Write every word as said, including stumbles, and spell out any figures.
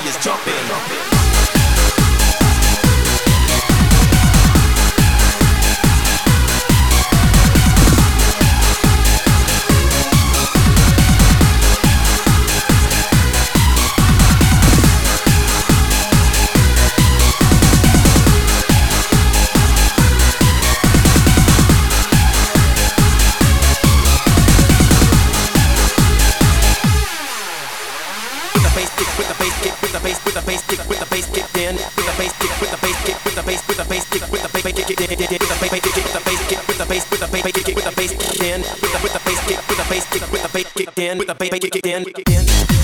is jumping. With the bass kick, with the bass kick in, with the bass kick, with the bass kick, with the bass, with the bass kick, with the bass kick, with the bass kick, with the bass kick, with the bass kick, with the bass, with the bass kick, with the bass kick in, with the with the bass kick, with the bass kick, with the bass kick in, with the bass kick in.